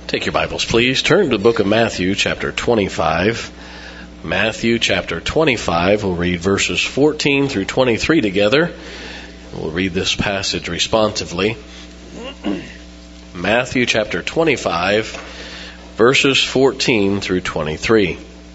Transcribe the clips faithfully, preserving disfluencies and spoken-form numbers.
Take your Bibles, please. Turn to the book of Matthew, chapter twenty-five. Matthew, chapter twenty-five. We'll read verses fourteen through twenty-three together. We'll read this passage responsively. Matthew, chapter twenty-five, verses fourteen through twenty-three.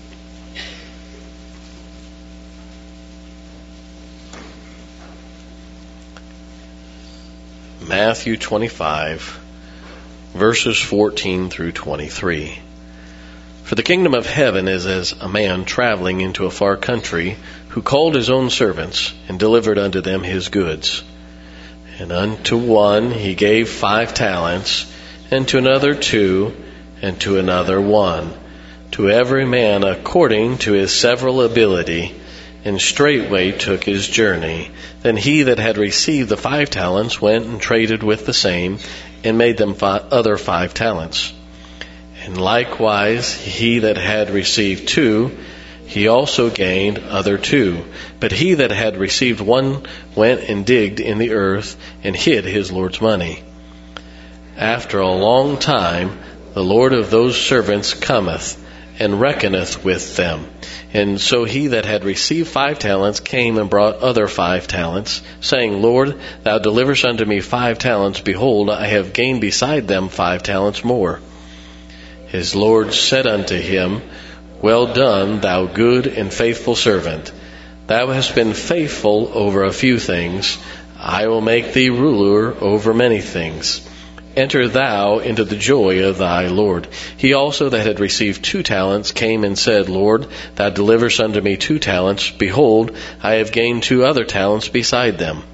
Matthew twenty-five, verses fourteen through twenty-three. For the kingdom of heaven is as a man traveling into a far country, who called his own servants, and delivered unto them his goods. And unto one he gave five talents, and to another two, and to another one, to every man according to his several ability. And straightway took his journey. Then he that had received the five talents went and traded with the same, and made them five, other five talents. And likewise he that had received two, he also gained other two. But he that had received one went and digged in the earth, and hid his Lord's money. After a long time the Lord of those servants cometh, and reckoneth with them. And so he that had received five talents came and brought other five talents, saying, Lord, thou deliverest unto me five talents. Behold, I have gained beside them five talents more. His Lord said unto him, Well done, thou good and faithful servant. Thou hast been faithful over a few things. I will make thee ruler over many things. Enter thou into the joy of thy Lord. He also that had received two talents came and said, Lord, thou deliverest unto me two talents. Behold, I have gained two other talents beside them.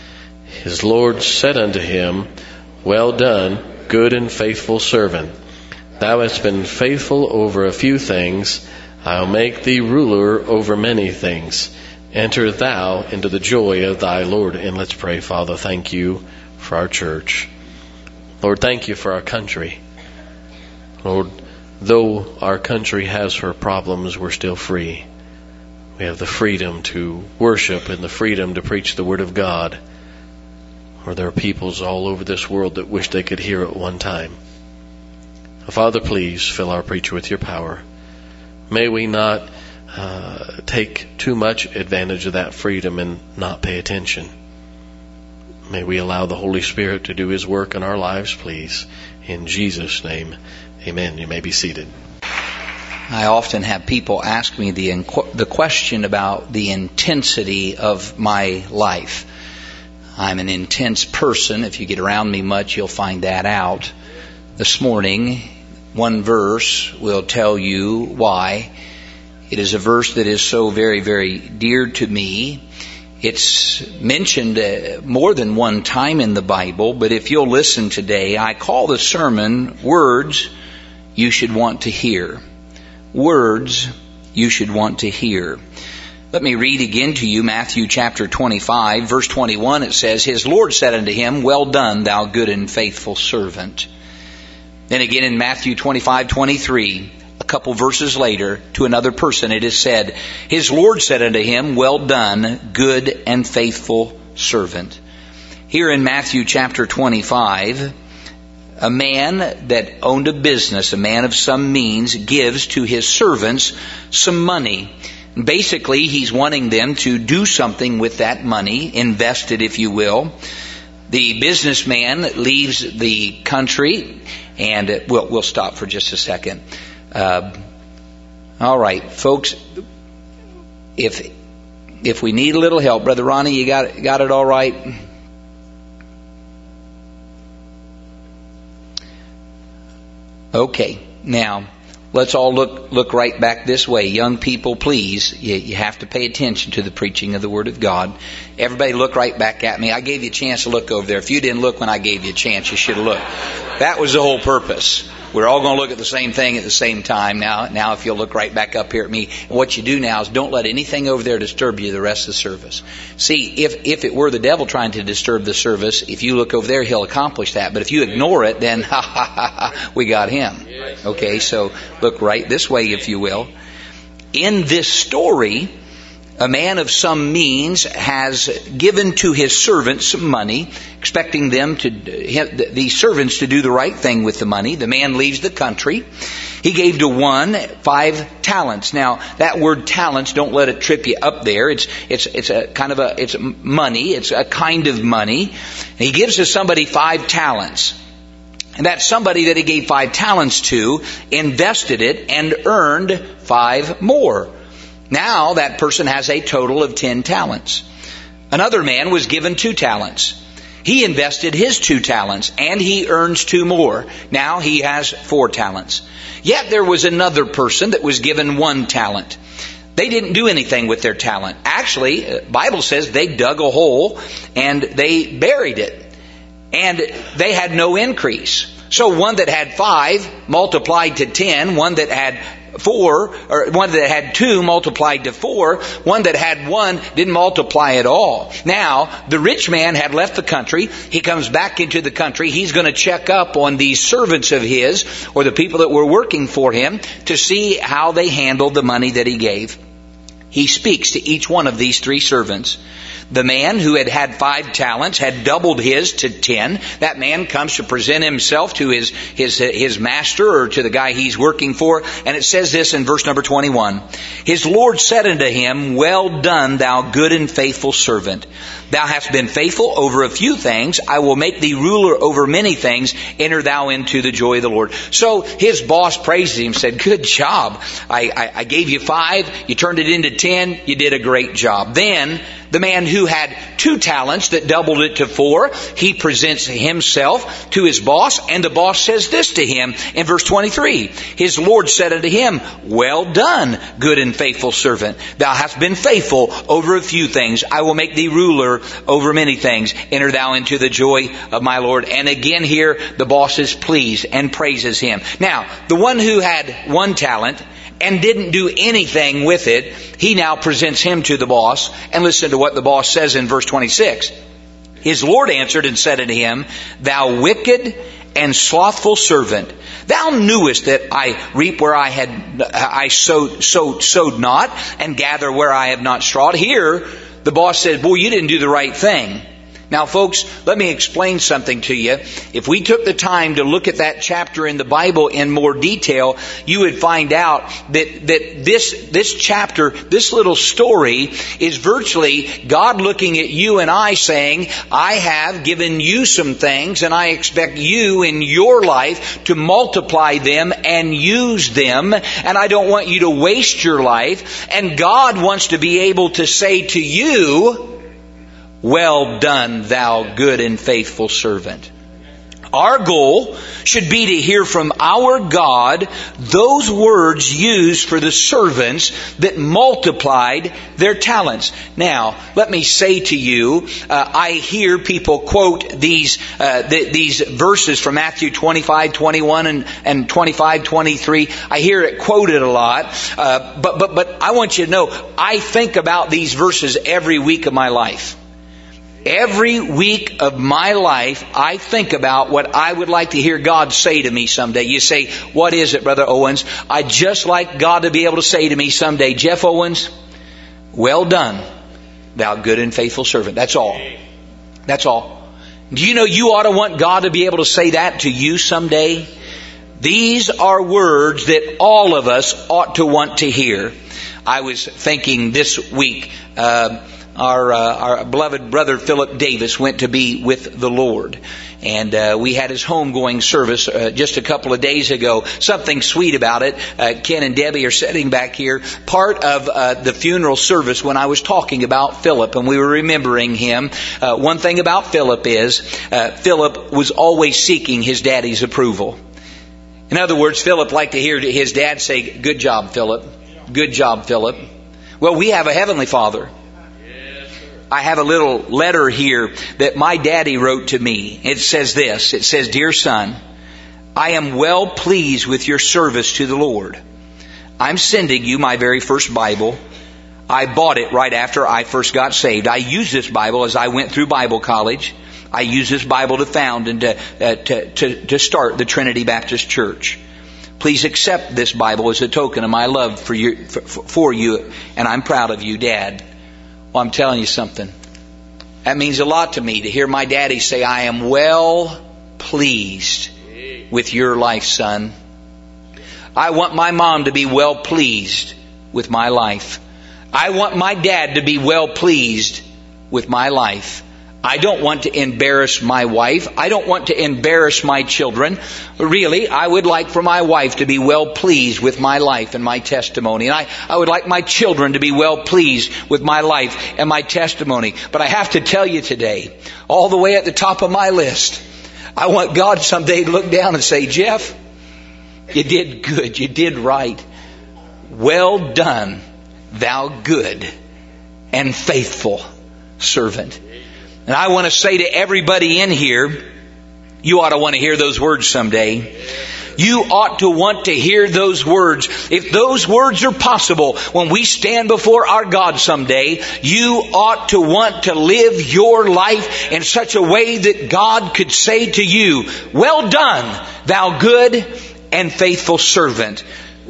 His Lord said unto him, Well done, good and faithful servant. Thou hast been faithful over a few things. I will make thee ruler over many things. Enter thou into the joy of thy Lord. And let's pray. Father, thank you for our church. Lord, thank you for our country. Lord, though our country has her problems, we're still free. We have the freedom to worship and the freedom to preach the Word of God. Lord, there are peoples all over this world that wish they could hear it one time. Father, please fill our preacher with your power. May we not uh, take too much advantage of that freedom and not pay attention. May we allow the Holy Spirit to do His work in our lives, please. In Jesus' name, amen. You may be seated. I often have people ask me the the question about the intensity of my life. I'm an intense person. If you get around me much, you'll find that out. This morning, one verse will tell you why. It is a verse that is so very, very dear to me. It's mentioned uh, more than one time in the Bible, but if you'll listen today, I call the sermon, Words You Should Want to Hear. Words You Should Want to Hear. Let me read again to you Matthew chapter twenty-five, verse twenty-one. It says, His Lord said unto him, Well done, thou good and faithful servant. Then again in Matthew twenty-five, twenty-three, a couple verses later, to another person it is said, His Lord said unto him, Well done, good and faithful servant. Here in Matthew chapter twenty-five, a man that owned a business, a man of some means, gives to his servants some money. Basically, he's wanting them to do something with that money, invest it, if you will. The businessman leaves the country, and we'll, we'll stop for just a second. Uh, all right, folks, if if we need a little help, Brother Ronnie, you got, got it all right? Okay, now let's all look look right back this way. Young people, please, you, you have to pay attention to the preaching of the Word of God. Everybody look right back at me. I gave you a chance to look over there. If you didn't look when I gave you a chance, you should have looked. That was the whole purpose. We're all going to look at the same thing at the same time. Now, now if you'll look right back up here at me, and what you do now is don't let anything over there disturb you the rest of the service. See, if if it were the devil trying to disturb the service, if you look over there, he'll accomplish that. But if you ignore it, then ha ha ha ha, we got him. Okay, so look right this way, if you will. In this story, A man of some means has given to his servants some money, expecting them to, the servants to do the right thing with the money. The man leaves the country. He gave to one five talents. Now, that word talents, don't let it trip you up there. It's, it's, it's a kind of a, it's money. It's a kind of money. And he gives to somebody five talents. And that somebody that he gave five talents to invested it and earned five more. Now that person has a total of ten talents. Another man was given two talents. He invested his two talents and he earns two more. Now he has four talents. Yet there was another person that was given one talent. They didn't do anything with their talent. Actually, the Bible says they dug a hole and they buried it. And they had no increase. So one that had five multiplied to ten, one that had four, or one that had two multiplied to four, one that had one didn't multiply at all. Now, the rich man had left the country. He comes back into the country. He's going to check up on these servants of his, or the people that were working for him, to see how they handled the money that he gave. He speaks to each one of these three servants. The man who had had five talents had doubled his to ten. That man comes to present himself to his, his, his master, or to the guy he's working for. And it says this in verse number twenty-one. His Lord said unto him, Well done, thou good and faithful servant. Thou hast been faithful over a few things. I will make thee ruler over many things. Enter thou into the joy of the Lord. So his boss praises him, said, Good job. I, I, I gave you five. You turned it into ten. You did a great job. Then the man who had two talents that doubled it to four, he presents himself to his boss, and the boss says this to him in verse twenty-three. His Lord said unto him, Well done, good and faithful servant. Thou hast been faithful over a few things. I will make thee ruler over many things. Enter thou into the joy of my Lord. And again here, the boss is pleased and praises him. Now, the one who had one talent and didn't do anything with it, he now presents him to the boss. And listen to what the boss says in verse twenty-six. His Lord answered and said unto him, Thou wicked and slothful servant, thou knewest that I reap where I had I sowed, sowed, sowed not, and gather where I have not strawed. Here, the boss says, Boy, you didn't do the right thing. Now, folks, let me explain something to you. If we took the time to look at that chapter in the Bible in more detail, you would find out that, that this, this chapter, this little story is virtually God looking at you and I saying, I have given you some things and I expect you in your life to multiply them and use them, and I don't want you to waste your life. And God wants to be able to say to you, Well done, thou good and faithful servant. Our goal should be to hear from our God those words used for the servants that multiplied their talents. Now, let me say to you, uh, I hear people quote these uh, th- these verses from Matthew twenty-five, twenty-one, and, and twenty-five, twenty-three. I hear it quoted a lot, uh, but but but I want you to know, I think about these verses every week of my life. Every week of my life, I think about what I would like to hear God say to me someday. You say, what is it, Brother Owens? I'd just like God to be able to say to me someday, Jeff Owens, well done, thou good and faithful servant. That's all. That's all. Do you know you ought to want God to be able to say that to you someday? These are words that all of us ought to want to hear. I was thinking this week, uh, Our, uh, our beloved brother Philip Davis went to be with the Lord. And uh, we had his homegoing service uh, just a couple of days ago. Something sweet about it. Uh, Ken and Debbie are sitting back here. Part of uh, the funeral service when I was talking about Philip and we were remembering him. Uh, one thing about Philip is uh, Philip was always seeking his daddy's approval. In other words, Philip liked to hear his dad say, Good job, Philip. Good job, Philip. Well, we have a Heavenly Father. I have a little letter here that my daddy wrote to me. It says this. It says, Dear son, I am well pleased with your service to the Lord. I'm sending you my very first Bible. I bought it right after I first got saved. I used this Bible as I went through Bible college. I used this Bible to found and to, uh, to, to, to start the Trinity Baptist Church. Please accept this Bible as a token of my love for you, for, for you, and I'm proud of you, Dad. Well, I'm telling you something. That means a lot to me to hear my daddy say, I am well pleased with your life, son. I want my mom to be well pleased with my life. I want my dad to be well pleased with my life. I don't want to embarrass my wife. I don't want to embarrass my children. Really, I would like for my wife to be well pleased with my life and my testimony. And I, I would like my children to be well pleased with my life and my testimony. But I have to tell you today, all the way at the top of my list, I want God someday to look down and say, Jeff, you did good. You did right. Well done, thou good and faithful servant. And I want to say to everybody in here, you ought to want to hear those words someday. You ought to want to hear those words. If those words are possible when we stand before our God someday, you ought to want to live your life in such a way that God could say to you, well done, thou good and faithful servant.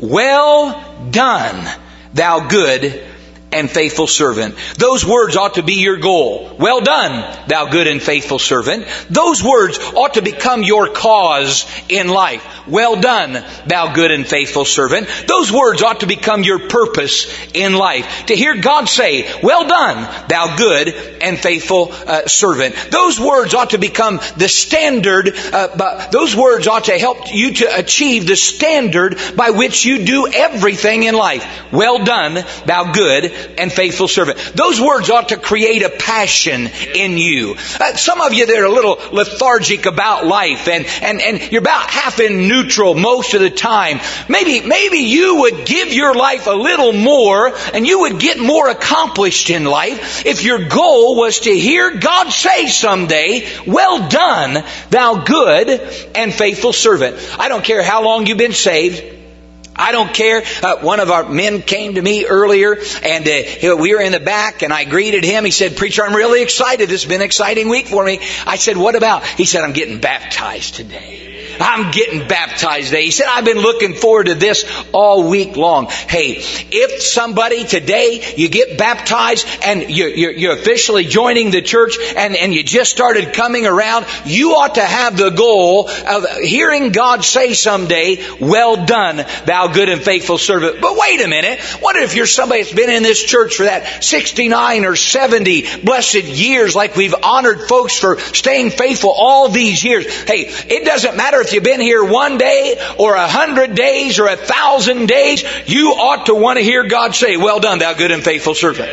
Well done, thou good and faithful servant. Those words ought to be your goal. Well done, thou good and faithful servant. Those words ought to become your cause in life. Well done, thou good and faithful servant. Those words ought to become your purpose in life. To hear God say, well done, thou good and faithful uh, servant. Those words ought to become the standard. Uh, but those words ought to help you to achieve the standard by which you do everything in life. Well done, thou good and faithful servant. Those words ought to create a passion in you. Uh, some of you that are a little lethargic about life and, and, and you're about half in neutral most of the time. Maybe, maybe you would give your life a little more and you would get more accomplished in life if your goal was to hear God say someday, well done, thou good and faithful servant. I don't care how long you've been saved. I don't care. Uh, one of our men came to me earlier and uh, we were in the back and I greeted him. He said, preacher, I'm really excited. This has been an exciting week for me. I said, what about? He said, I'm getting baptized today. I'm getting baptized today. He said, I've been looking forward to this all week long. Hey, if somebody today, you get baptized and you're, you're, you're officially joining the church and, and you just started coming around, you ought to have the goal of hearing God say someday, well done, thou good and faithful servant. But wait a minute. What if you're somebody that's been in this church for that sixty-nine or seventy blessed years, like we've honored folks for staying faithful all these years? Hey, it doesn't matter if you've been here one day or a hundred days or a thousand days, you ought to want to hear God say, well done, thou good and faithful servant.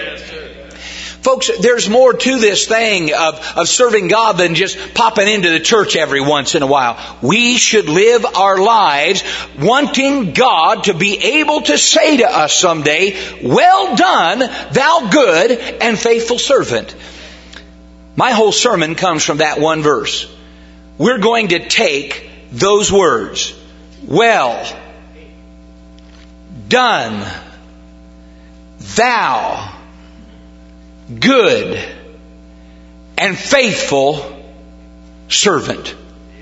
Folks, there's more to this thing of, of serving God than just popping into the church every once in a while. We should live our lives wanting God to be able to say to us someday, well done, thou good and faithful servant. My whole sermon comes from that one verse. We're going to take those words, well done, thou good and faithful servant.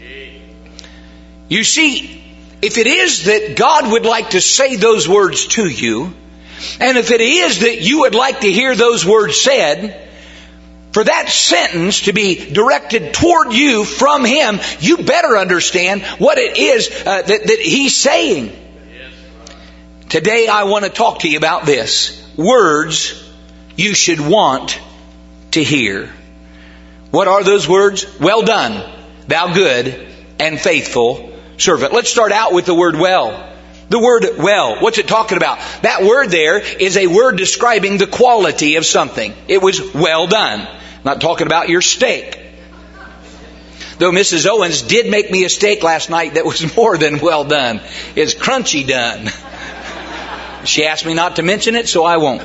You see, if it is that God would like to say those words to you, and if it is that you would like to hear those words said, for that sentence to be directed toward you from Him, you better understand what it is uh, that, that He's saying. Today I want to talk to you about this. Words you should want to hear. What are those words? Well done, thou good and faithful servant. Let's start out with the word well. The word well, what's it talking about? That word there is a word describing the quality of something. It was well done. Not talking about your steak. Though Missus Owens did make me a steak last night that was more than well done. It's crunchy done. She asked me not to mention it, so I won't.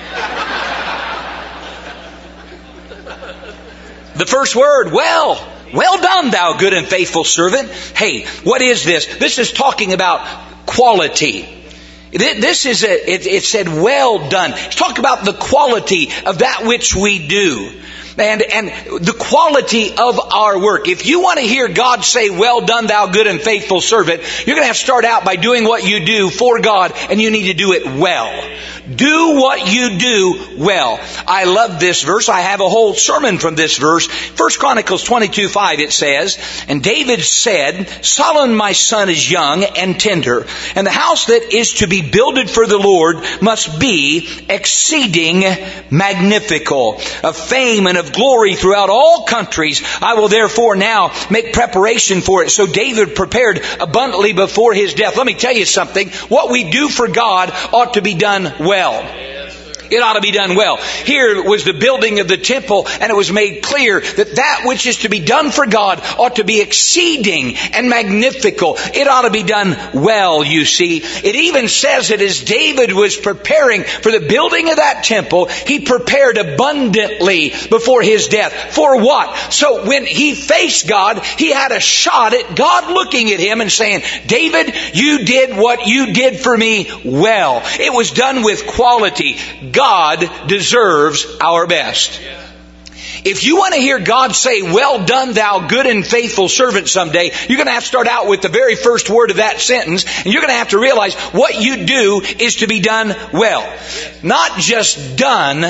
The first word, well. Well done, thou good and faithful servant. Hey, what is this? This is talking about quality. This is a, it, it said well done. It's talking about the quality of that which we do. And, and the quality of our work. If you want to hear God say, well done, thou good and faithful servant, you're going to have to start out by doing what you do for God, and you need to do it well. Do what you do well. I love this verse. I have a whole sermon from this verse. First Chronicles twenty-two five, it says, and David said, Solomon my son is young and tender, and the house that is to be builded for the Lord must be exceeding magnifical, of fame and of glory throughout all countries. I will therefore now make preparation for it. So David prepared abundantly before his death. Let me tell you something. What we do for God ought to be done well. It ought to be done well. Here was the building of the temple, and it was made clear that that which is to be done for God ought to be exceeding and magnifical. It ought to be done well, you see. It even says that as David was preparing for the building of that temple, he prepared abundantly before his death. For what? So when he faced God, he had a shot at God looking at him and saying, David, you did what you did for me well. It was done with quality. God deserves our best. If you want to hear God say, well done, thou good and faithful servant someday, you're going to have to start out with the very first word of that sentence, and you're going to have to realize what you do is to be done well. Not just done,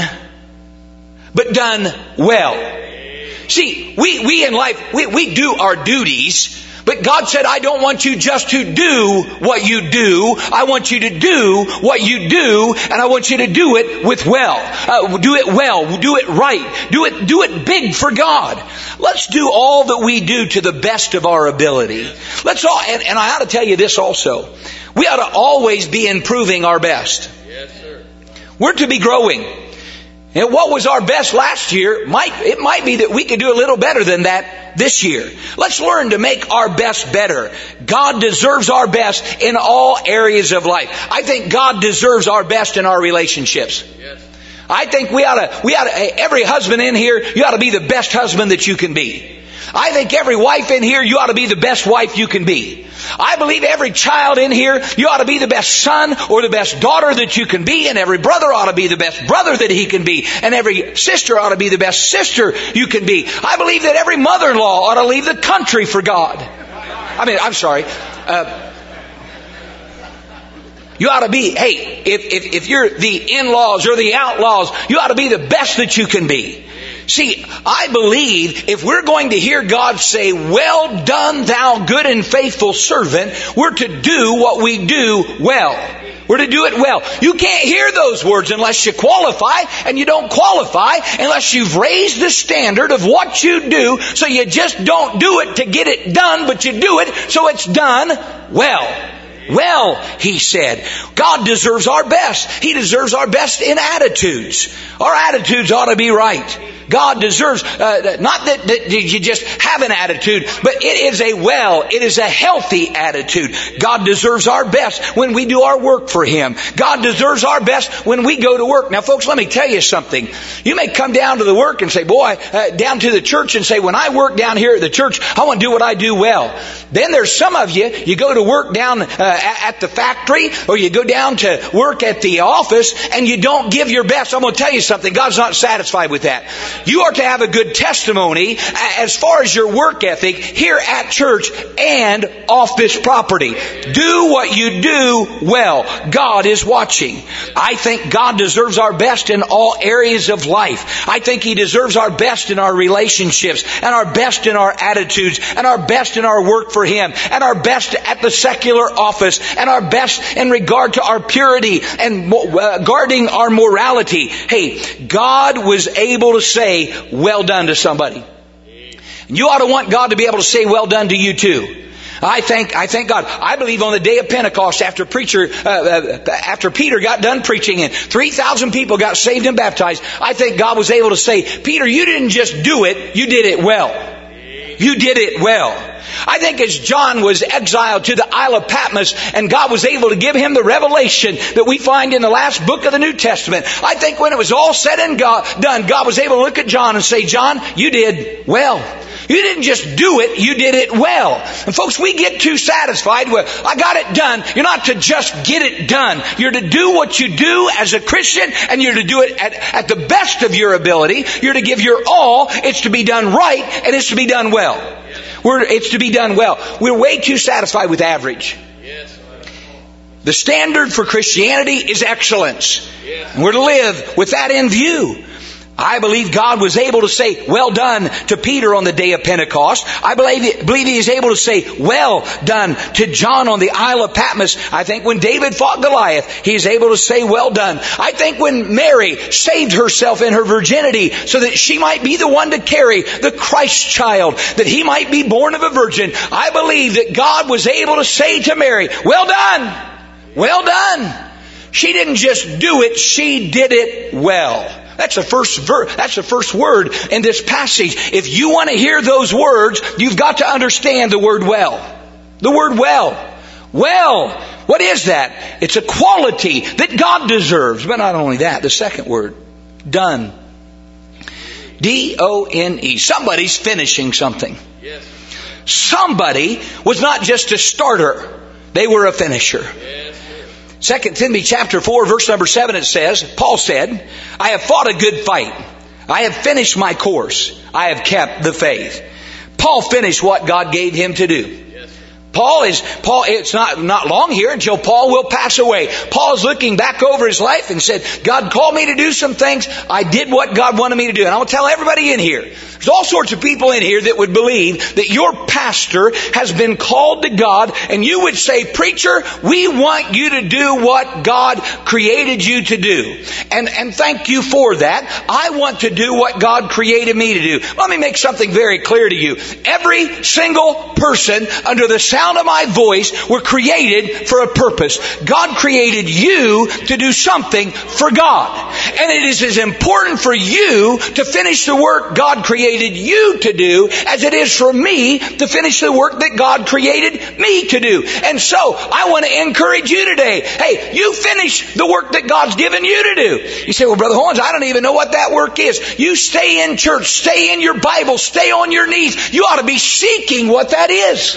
but done well. See, we, we in life, we, we do our duties. But God said, I don't want you just to do what you do. I want you to do what you do, and I want you to do it with well. Uh, do it well. Do it right. Do it, do it big for God. Let's do all that we do to the best of our ability. Let's all, and, and I ought to tell you this also. We ought to always be improving our best. Yes, sir. We're to be growing. And what was our best last year, might it might be that we could do a little better than that this year. Let's learn to make our best better. God deserves our best in all areas of life. I think God deserves our best in our relationships. Yes. I think we ought to, we ought to, every husband in here, you ought to be the best husband that you can be. I think every wife in here, you ought to be the best wife you can be. I believe every child in here, you ought to be the best son or the best daughter that you can be. And every brother ought to be the best brother that he can be. And every sister ought to be the best sister you can be. I believe that every mother-in-law ought to leave the country for God. I mean, I'm sorry. Uh, you ought to be, hey, if, if, if you're the in-laws or the outlaws, you ought to be the best that you can be. See, I believe if we're going to hear God say, well done, thou good and faithful servant, we're to do what we do well. We're to do it well. You can't hear those words unless you qualify, and you don't qualify unless you've raised the standard of what you do, so you just don't do it to get it done, but you do it so it's done well. Well, he said, God deserves our best. He deserves our best in attitudes. Our attitudes ought to be right. God deserves, uh, not that, that you just have an attitude, but it is a well, it is a healthy attitude. God deserves our best when we do our work for Him. God deserves our best when we go to work. Now folks, let me tell you something. You may come down to the work and say, boy, uh, down to the church and say, when I work down here at the church, I want to do what I do well. Then there's some of you, you go to work down uh, at the factory, or you go down to work at the office, and you don't give your best. I'm going to tell you something. God's not satisfied with that. You are to have a good testimony as far as your work ethic here at church and off this property. Do what you do well. God is watching. I think God deserves our best in all areas of life. I think He deserves our best in our relationships, and our best in our attitudes, and our best in our work for Him, and our best at the secular office, and our best in regard to our purity and uh, guarding our morality. Hey, God was able to say, well done to somebody. And you ought to want God to be able to say well done to you too. I thank, I thank God. I believe on the day of Pentecost, after preacher, uh, uh, after Peter got done preaching and three thousand people got saved and baptized, I think God was able to say, Peter, you didn't just do it, you did it well. You did it well. I think as John was exiled to the Isle of Patmos and God was able to give him the revelation that we find in the last book of the New Testament, I think when it was all said and God, done, God was able to look at John and say, John, you did well. You didn't just do it, you did it well. And folks, we get too satisfied with, I got it done. You're not to just get it done. You're to do what you do as a Christian, and you're to do it at, at the best of your ability. You're to give your all. It's to be done right, and it's to be done well. We're, it's to be done well. We're way too satisfied with average. The standard for Christianity is excellence. And we're to live with that in view. I believe God was able to say, well done to Peter on the day of Pentecost. I believe, believe He is able to say, well done to John on the Isle of Patmos. I think when David fought Goliath, He is able to say, well done. I think when Mary saved herself in her virginity so that she might be the one to carry the Christ child, that He might be born of a virgin, I believe that God was able to say to Mary, well done, well done. She didn't just do it, she did it well. That's the first ver- that's the first word in this passage. If you want to hear those words, you've got to understand the word well. The word well. Well. What is that? It's a quality that God deserves. But not only that, the second word, done. D O N E. Somebody's finishing something. Yes. Somebody was not just a starter. They were a finisher. Yes. Second Timothy chapter four, verse number seven, it says, Paul said, I have fought a good fight. I have finished my course. I have kept the faith. Paul finished what God gave him to do. Paul is, Paul, it's not, not long here until Paul will pass away. Paul is looking back over his life and said, God called me to do some things. I did what God wanted me to do. And I will tell everybody in here, there's all sorts of people in here that would believe that your pastor has been called to God, and you would say, preacher, we want you to do what God created you to do. And, and thank you for that. I want to do what God created me to do. Let me make something very clear to you. Every single person under the sound of my voice were created for a purpose. God created you to do something for God. And it is as important for you to finish the work God created you to do as it is for me to finish the work that God created me to do. And so I want to encourage you today. Hey, you finish the work that God's given you to do. You say, well, Brother Horns, I don't even know what that work is. You stay in church, stay in your Bible, stay on your knees. You ought to be seeking what that is.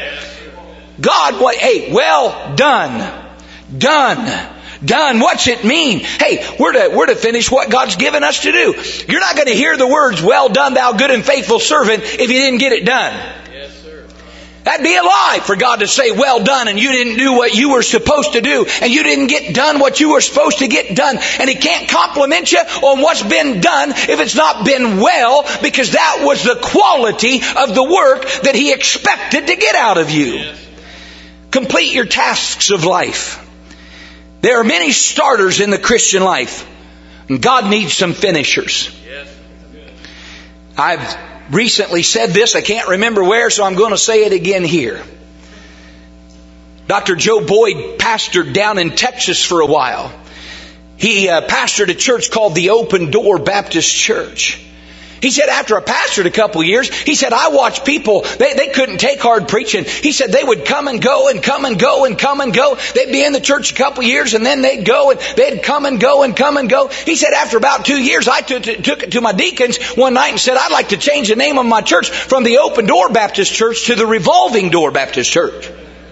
God, what, hey, well done. Done. Done. What's it mean? Hey, we're to, we're to finish what God's given us to do. You're not going to hear the words, well done, thou good and faithful servant, if you didn't get it done. Yes, sir. That'd be a lie for God to say, well done, and you didn't do what you were supposed to do, and you didn't get done what you were supposed to get done. And He can't compliment you on what's been done if it's not been well, because that was the quality of the work that He expected to get out of you. Yes. Complete your tasks of life. There are many starters in the Christian life, and God needs some finishers. I've recently said this, I can't remember where, so I'm going to say it again here. Doctor Joe Boyd pastored down in Texas for a while. He uh, pastored a church called the Open Door Baptist Church. He said after I pastored a couple years, he said, I watched people, they, they couldn't take hard preaching. He said they would come and go and come and go and come and go. They'd be in the church a couple years and then they'd go and they'd come and go and come and go. He said after about two years, I took, took it to my deacons one night and said, I'd like to change the name of my church from the Open Door Baptist Church to the Revolving Door Baptist Church.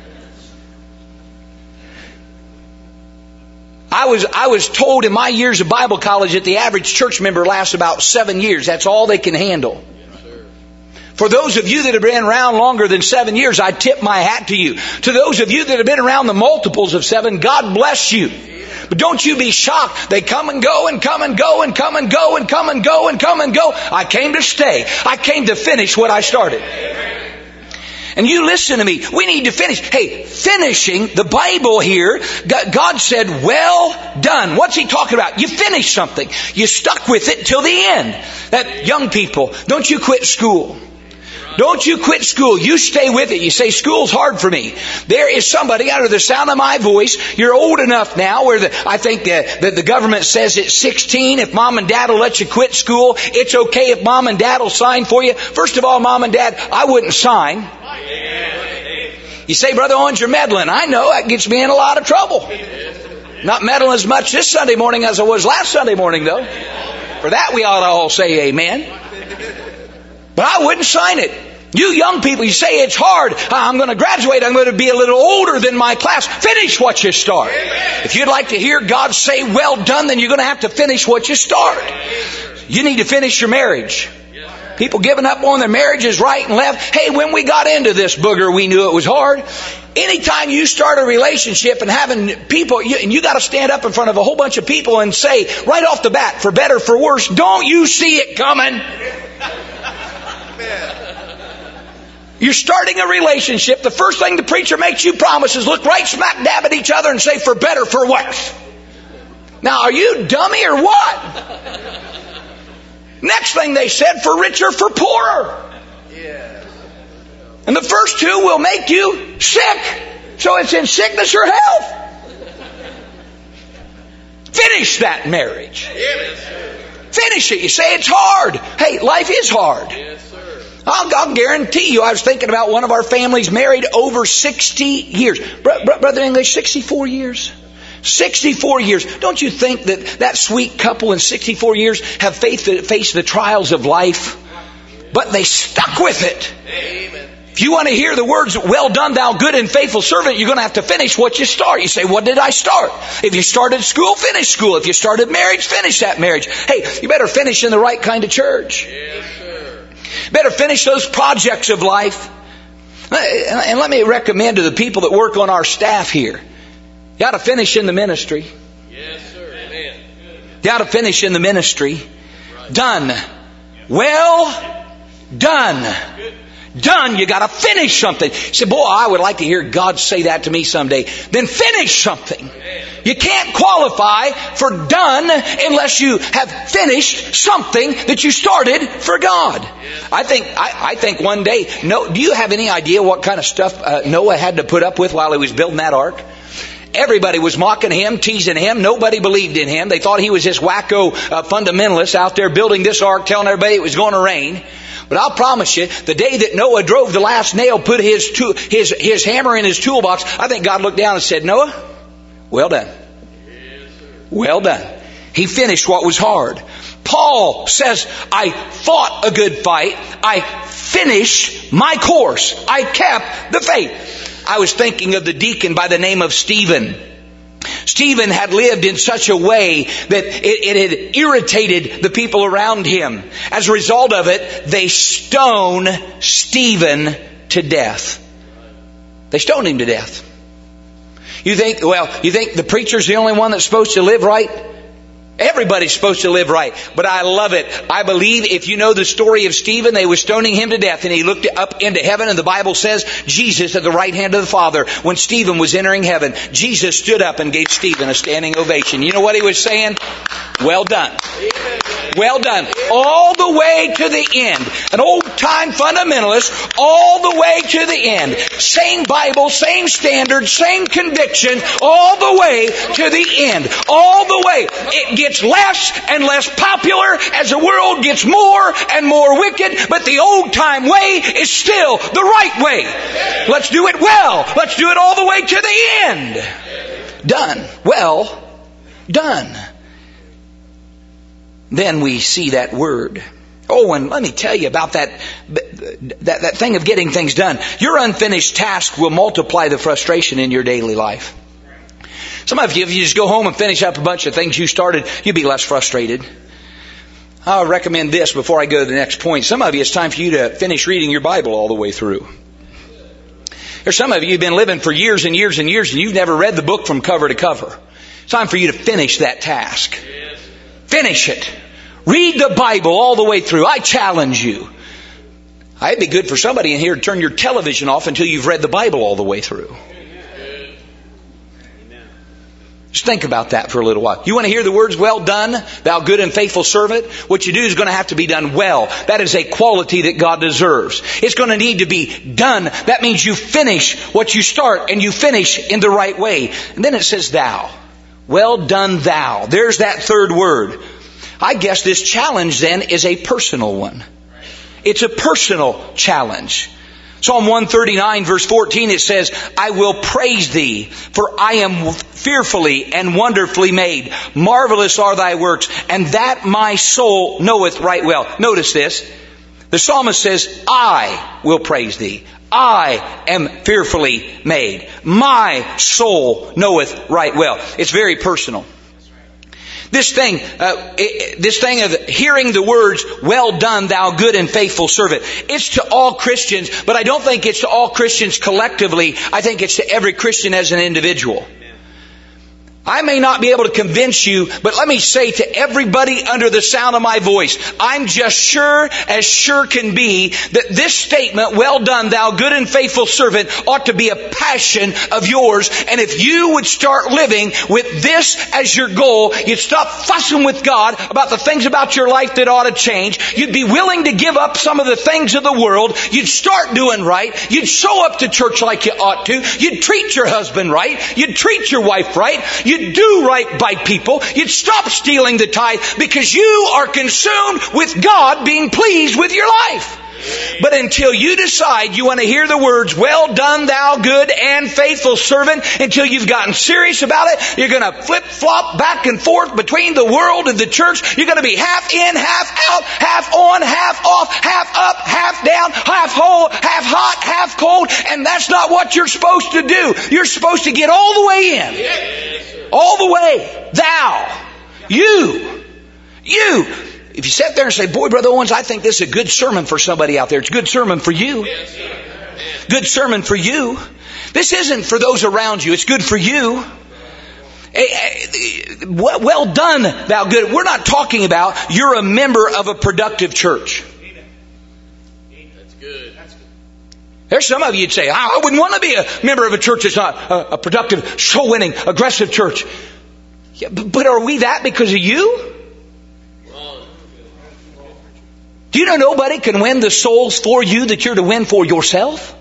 I was, I was told in my years of Bible college that the average church member lasts about seven years. That's all they can handle. Yes, sir. For those of you that have been around longer than seven years, I tip my hat to you. To those of you that have been around the multiples of seven, God bless you. But don't you be shocked. They come and go and come and go and come and go and come and go and come and go. I came to stay. I came to finish what I started. And you listen to me. We need to finish. Hey, finishing, the Bible here, God said, well done. What's He talking about? You finished something. You stuck with it till the end. That young people, don't you quit school. Don't you quit school. You stay with it. You say, school's hard for me. There is somebody under the sound of my voice. You're old enough now where the, I think that the, the government says at sixteen, if mom and dad will let you quit school, it's okay if mom and dad will sign for you. First of all, mom and dad, I wouldn't sign. You say, Brother Owens, you're meddling. I know, that gets me in a lot of trouble. Not meddling as much this Sunday morning as I was last Sunday morning, though. For that we ought to all say amen. But I wouldn't sign it. You young people, you say it's hard. I'm going to graduate. I'm going to be a little older than my class. Finish what you start. If you'd like to hear God say, well done, then you're going to have to finish what you start. You need to finish your marriage. People giving up on their marriages right and left. Hey, when we got into this booger, we knew it was hard. Anytime you start a relationship and having people, you, and you got to stand up in front of a whole bunch of people and say, right off the bat, for better, for worse, don't you see it coming? You're starting a relationship. The first thing the preacher makes you promise is look right smack dab at each other and say, for better, for worse. Now, are you dummy or what? Next thing they said, for richer, for poorer. And the first two will make you sick. So it's in sickness or health. Finish that marriage. Finish it. You say it's hard. Hey, life is hard. I'll, I'll guarantee you, I was thinking about one of our families married over sixty years. Bro, bro, Brother English, sixty-four years. sixty-four years. Don't you think that that sweet couple in sixty-four years have faith to face the trials of life? But they stuck with it. Amen. If you want to hear the words, well done, thou good and faithful servant, you're going to have to finish what you start. You say, what did I start? If you started school, finish school. If you started marriage, finish that marriage. Hey, you better finish in the right kind of church. Yes, sir. Better finish those projects of life. And let me recommend to the people that work on our staff here, you got to finish in the ministry. Yes, sir. Amen. You got to finish in the ministry. Done. Well done. Done. You got to finish something. You say, boy, I would like to hear God say that to me someday. Then finish something. You can't qualify for done unless you have finished something that you started for God. I think I, I think one day, no, do you have any idea what kind of stuff uh, Noah had to put up with while he was building that ark? Everybody was mocking him, teasing him. Nobody believed in him. They thought he was this wacko uh, fundamentalist out there building this ark, telling everybody it was going to rain. But I'll promise you, the day that Noah drove the last nail, put his tool, his his hammer in his toolbox, I think God looked down and said, Noah, well done. Well done. He finished what was hard. Paul says, I fought a good fight. I finished my course. I kept the faith. I was thinking of the deacon by the name of Stephen. Stephen had lived in such a way that it, it had irritated the people around him. As a result of it, they stoned Stephen to death. They stoned him to death. You think, well, you think the preacher's the only one that's supposed to live right? Everybody's supposed to live right. But I love it. I believe if you know the story of Stephen, they were stoning him to death and he looked up into heaven and the Bible says Jesus at the right hand of the Father. When Stephen was entering heaven, Jesus stood up and gave Stephen a standing ovation. You know what he was saying? Well done. Well done. All the way to the end. An old-time fundamentalist, all the way to the end. Same Bible, same standard, same conviction, all the way to the end. All the way. It gets less and less popular as the world gets more and more wicked, but the old-time way is still the right way. Let's do it well. Let's do it all the way to the end. Done. Well done. Then we see that word. Oh, and let me tell you about that, that, that thing of getting things done. Your unfinished task will multiply the frustration in your daily life. Some of you, if you just go home and finish up a bunch of things you started, you'll be less frustrated. I'll recommend this before I go to the next point. Some of you, it's time for you to finish reading your Bible all the way through. There's some of you who've been living for years and years and years and you've never read the book from cover to cover. It's time for you to finish that task. Finish it. Read the Bible all the way through. I challenge you. It'd be good for somebody in here to turn your television off until you've read the Bible all the way through. Just think about that for a little while. You want to hear the words, well done, thou good and faithful servant? What you do is going to have to be done well. That is a quality that God deserves. It's going to need to be done. That means you finish what you start and you finish in the right way. And then it says thou. Well done thou. There's that third word. I guess this challenge then is a personal one. It's a personal challenge. Psalm one thirty-nine verse fourteen, it says, I will praise thee, for I am fearfully and wonderfully made. Marvelous are thy works, and that my soul knoweth right well. Notice this. The psalmist says, I will praise thee. I am fearfully made. My soul knoweth right well. It's very personal. This thing, uh, this thing of hearing the words, well done, thou good and faithful servant. It's to all Christians, but I don't think it's to all Christians collectively. I think it's to every Christian as an individual. I may not be able to convince you, but let me say to everybody under the sound of my voice, I'm just sure as sure can be that this statement, well done, thou good and faithful servant, ought to be a passion of yours. And if you would start living with this as your goal, you'd stop fussing with God about the things about your life that ought to change. You'd be willing to give up some of the things of the world. You'd start doing right. You'd show up to church like you ought to. You'd treat your husband right. You'd treat your wife right. You'd do right by people. You'd stop stealing the tithe because you are consumed with God being pleased with your life. But until you decide you want to hear the words, well done, thou good and faithful servant, until you've gotten serious about it, you're going to flip-flop back and forth between the world and the church. You're going to be half in, half out, half on, half off, half up, half down, half whole, half hot, half cold. And that's not what you're supposed to do. You're supposed to get all the way in. All the way. Thou. You. You. If you sit there and say, boy, Brother Owens, I think this is a good sermon for somebody out there. It's a good sermon for you. Good sermon for you. This isn't for those around you. It's good for you. Well done, thou good. We're not talking about you're a member of a productive church. That's good. There's some of you who'd say, I wouldn't want to be a member of a church that's not a, a productive, soul-winning, aggressive church. Yeah, but are we that because of you? Do you know nobody can win the souls for you that you're to win for yourself?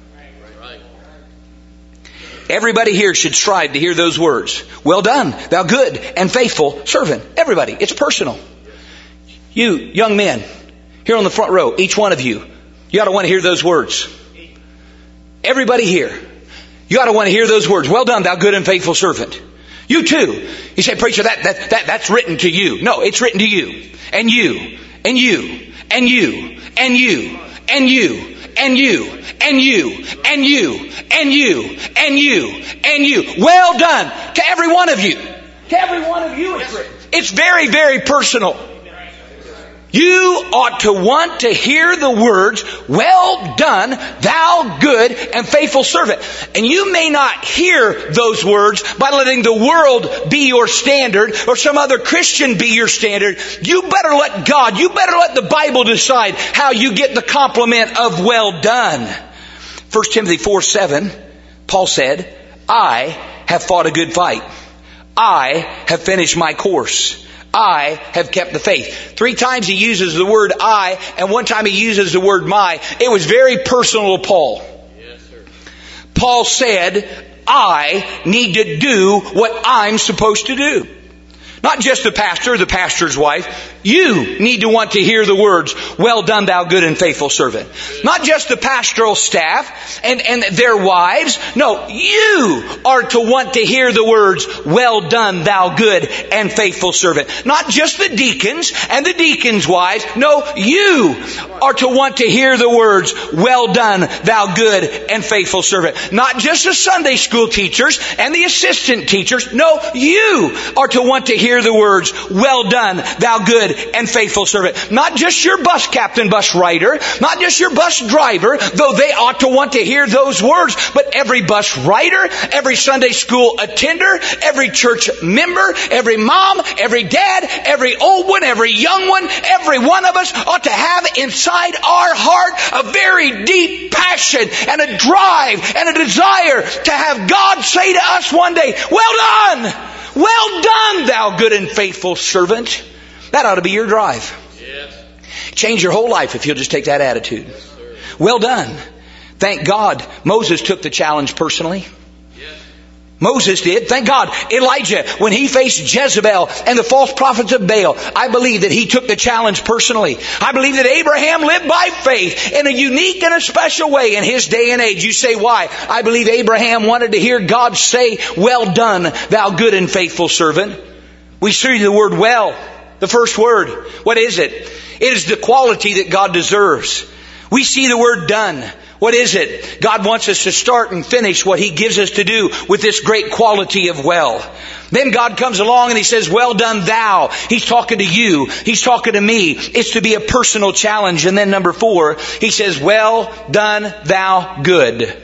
Everybody here should strive to hear those words. Well done, thou good and faithful servant. Everybody. It's personal. You, young men, here on the front row, each one of you, you ought to want to hear those words. Everybody here, you ought to want to hear those words. Well done, thou good and faithful servant. You too. You say, preacher, that, that, that, that's written to you. No, it's written to you. And you. And you. And you, and you, and you, and you, and you, and you, and you, and you, and you. Well done to every one of you. To every one of you it's written. It's very, very personal. You ought to want to hear the words, well done, thou good and faithful servant. And you may not hear those words by letting the world be your standard or some other Christian be your standard. You better let God, you better let the Bible decide how you get the compliment of well done. First Timothy four seven, Paul said, I have fought a good fight. I have finished my course. I have kept the faith. Three times he uses the word I, and one time he uses the word my. It was very personal to Paul. Yes, sir. Paul said, I need to do what I'm supposed to do. Not just the pastor, the pastor's wife. You need to want to hear the words, well done, thou good and faithful servant. Not just the pastoral staff and, and their wives. No, you are to want to hear the words, well done, thou good and faithful servant. Not just the deacons and the deacons' wives. No, you are to want to hear the words, well done, thou good and faithful servant. Not just the Sunday school teachers and the assistant teachers. No, you are to want to hear the words, well done, thou good and faithful servant. Not just your bus captain, bus rider, not just your bus driver, though they ought to want to hear those words, but every bus rider, every Sunday school attender, every church member, every mom, every dad, every old one, every young one, every one of us ought to have inside our heart a very deep passion and a drive and a desire to have God say to us one day, well done! Well done, thou good and faithful servant. That ought to be your drive. Yes. Change your whole life if you'll just take that attitude. Yes, well done. Thank God Moses took the challenge personally. Yes. Moses did. Thank God Elijah, when he faced Jezebel and the false prophets of Baal, I believe that he took the challenge personally. I believe that Abraham lived by faith in a unique and a special way in his day and age. You say, why? I believe Abraham wanted to hear God say, well done, thou good and faithful servant. We see the word well. The first word. What is it? It is the quality that God deserves. We see the word done. What is it? God wants us to start and finish what He gives us to do with this great quality of well. Then God comes along and He says, well done thou. He's talking to you. He's talking to me. It's to be a personal challenge. And then number four, He says, well done thou good.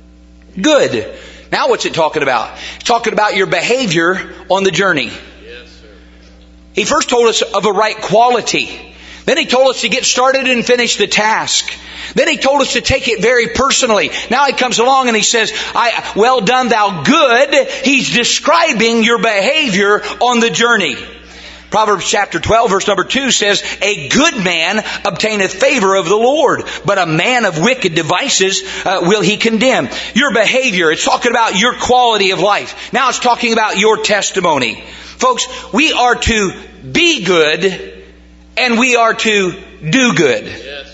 Good. Now what's it talking about? It's talking about your behavior on the journey. Yes, sir. He first told us of a right quality. Then He told us to get started and finish the task. Then He told us to take it very personally. Now He comes along and He says, I, well done thou good. He's describing your behavior on the journey. Proverbs chapter twelve verse number two says, a good man obtaineth favor of the Lord, but a man of wicked devices uh, will He condemn. Your behavior, it's talking about your quality of life. Now it's talking about your testimony. Folks, we are to be good and we are to do good. Yes.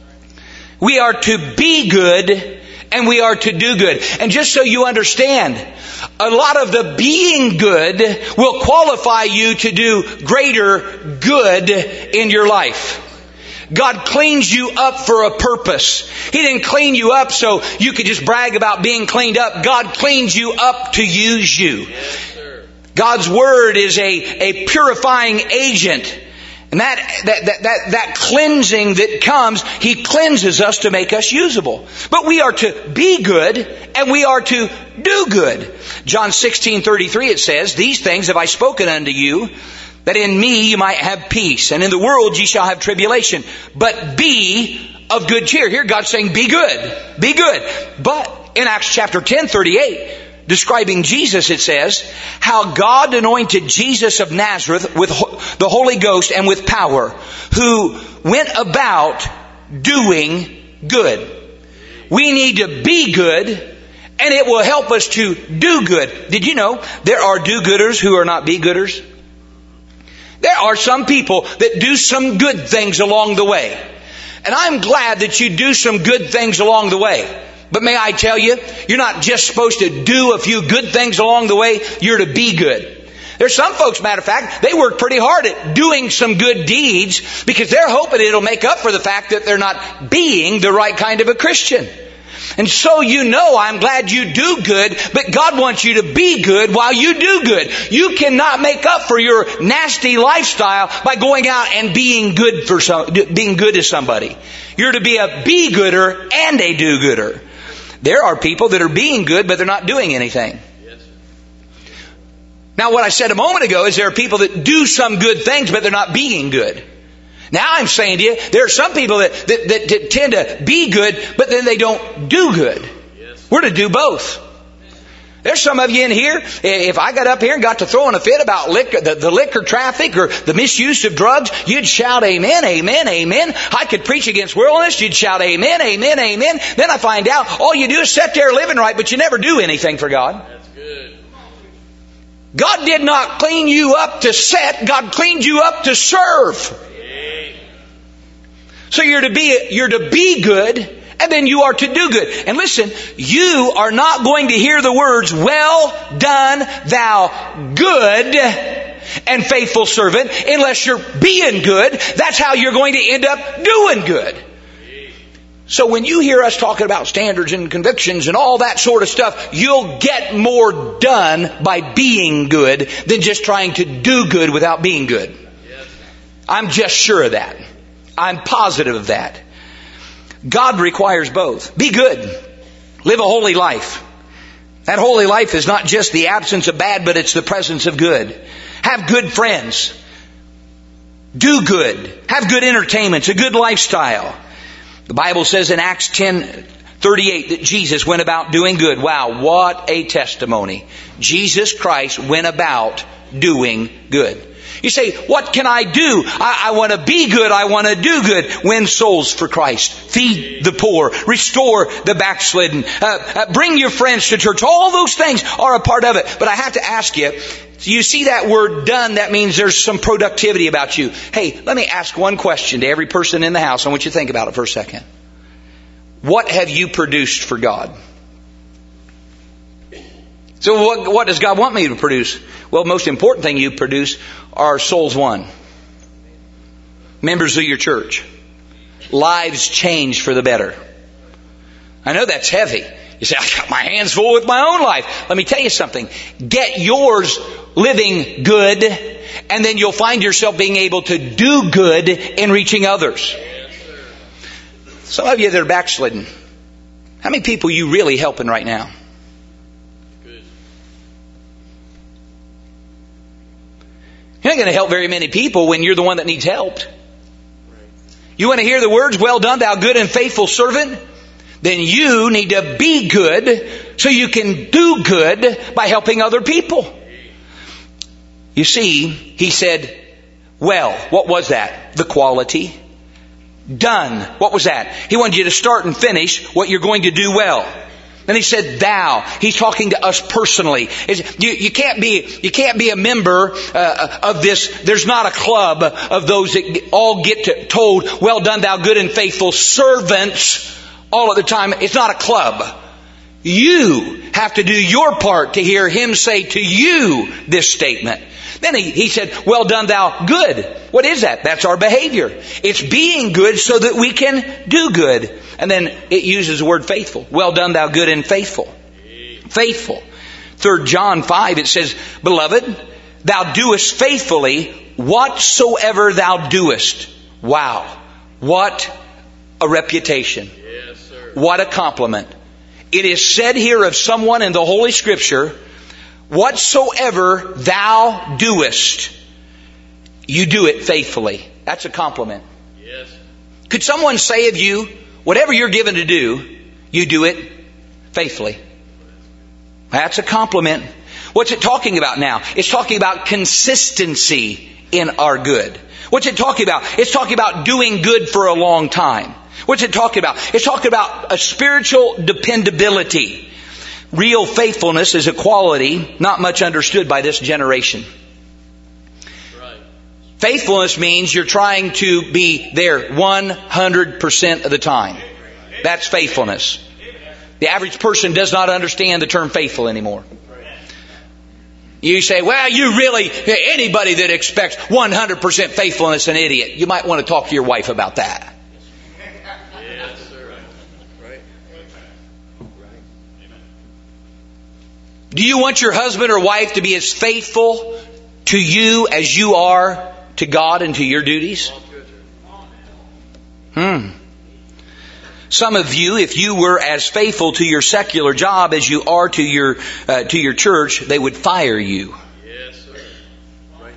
We are to be good and we are to do good. And just so you understand, a lot of the being good will qualify you to do greater good in your life. God cleans you up for a purpose. He didn't clean you up so you could just brag about being cleaned up. God cleans you up to use you. Yes, sir. God's Word is a, a purifying agent. And that, that, that, that, that cleansing that comes, He cleanses us to make us usable. But we are to be good and we are to do good. John sixteen thirty-three it says, these things have I spoken unto you, that in me you might have peace. And in the world ye shall have tribulation. But be of good cheer. Here God's saying, be good. Be good. But in Acts chapter ten thirty-eight, describing Jesus, it says, how God anointed Jesus of Nazareth with the Holy Ghost and with power, who went about doing good. We need to be good, and it will help us to do good. Did you know there are do-gooders who are not be-gooders? There are some people that do some good things along the way. And I'm glad that you do some good things along the way. But may I tell you, you're not just supposed to do a few good things along the way, you're to be good. There's some folks, matter of fact, they work pretty hard at doing some good deeds because they're hoping it'll make up for the fact that they're not being the right kind of a Christian. And so you know, I'm glad you do good, but God wants you to be good while you do good. You cannot make up for your nasty lifestyle by going out and being good for some, being good to somebody. You're to be a be-gooder and a do-gooder. There are people that are being good, but they're not doing anything. Yes. Now, what I said a moment ago is there are people that do some good things, but they're not being good. Now I'm saying to you, there are some people that, that, that, that tend to be good, but then they don't do good. Yes. We're to do both. There's some of you in here, if I got up here and got to throwing a fit about liquor, the, the liquor traffic or the misuse of drugs, you'd shout amen, amen, amen. I could preach against worldliness, you'd shout amen, amen, amen. Then I find out all you do is sit there living right, but you never do anything for God. That's good. God did not clean you up to sit, God cleaned you up to serve. So you're to be, you're to be good. And then you are to do good. And listen, you are not going to hear the words, well done, thou good and faithful servant, unless you're being good. That's how you're going to end up doing good. So when you hear us talking about standards and convictions and all that sort of stuff, you'll get more done by being good than just trying to do good without being good. I'm just sure of that. I'm positive of that. God requires both. Be good. Live a holy life. That holy life is not just the absence of bad, but it's the presence of good. Have good friends. Do good. Have good entertainments, a good lifestyle. The Bible says in Acts ten thirty-eight that Jesus went about doing good. Wow, what a testimony. Jesus Christ went about doing good. You say, what can I do? I, I want to be good. I want to do good. Win souls for Christ. Feed the poor. Restore the backslidden. Uh, uh, bring your friends to church. All those things are a part of it. But I have to ask you, you see that word done, that means there's some productivity about you. Hey, let me ask one question to every person in the house. I want you to think about it for a second. What have you produced for God? So what, what does God want me to produce? Well, the most important thing you produce are souls won. members of your church. Lives changed for the better. I know that's heavy. You say, I got my hands full with my own life. Let me tell you something. Get yours living good, and then you'll find yourself being able to do good in reaching others. Some of you that are backslidden, how many people are you really helping right now? You're not going to help very many people when you're the one that needs helped. You want to hear the words, well done, thou good and faithful servant? Then you need to be good so you can do good by helping other people. You see, he said, well, what was that? The quality. Done. What was that? He wanted you to start and finish what you're going to do well. Then he said, thou. He's talking to us personally. You, you can't be, you can't be a member uh, of this. There's not a club of those that all get to, told, well done, thou good and faithful servants, all of the time. It's not a club. You have to do your part to hear him say to you this statement. Then he, he said, well done, thou good. What is that? That's our behavior. It's being good so that we can do good. And then it uses the word faithful. Well done, thou good and faithful. Faithful. Third John five, it says, beloved, thou doest faithfully whatsoever thou doest. Wow. What a reputation. Yes, sir. What a compliment. It is said here of someone in the Holy Scripture, whatsoever thou doest, you do it faithfully. That's a compliment. Yes. Could someone say of you, whatever you're given to do, you do it faithfully? That's a compliment. What's it talking about now? It's talking about consistency in our good. What's it talking about? It's talking about doing good for a long time. What's it talking about? It's talking about a spiritual dependability. Real faithfulness is a quality not much understood by this generation. Right. Faithfulness means you're trying to be there one hundred percent of the time. That's faithfulness. The average person does not understand the term faithful anymore. You say, well, you really, anybody that expects one hundred percent faithfulness is an idiot. You might want to talk to your wife about that. Yes, sir. Right. Do you want your husband or wife to be as faithful to you as you are to God and to your duties? Hmm. Some of you, if you were as faithful to your secular job as you are to your uh, to your church, they would fire you. Yes, sir. Right.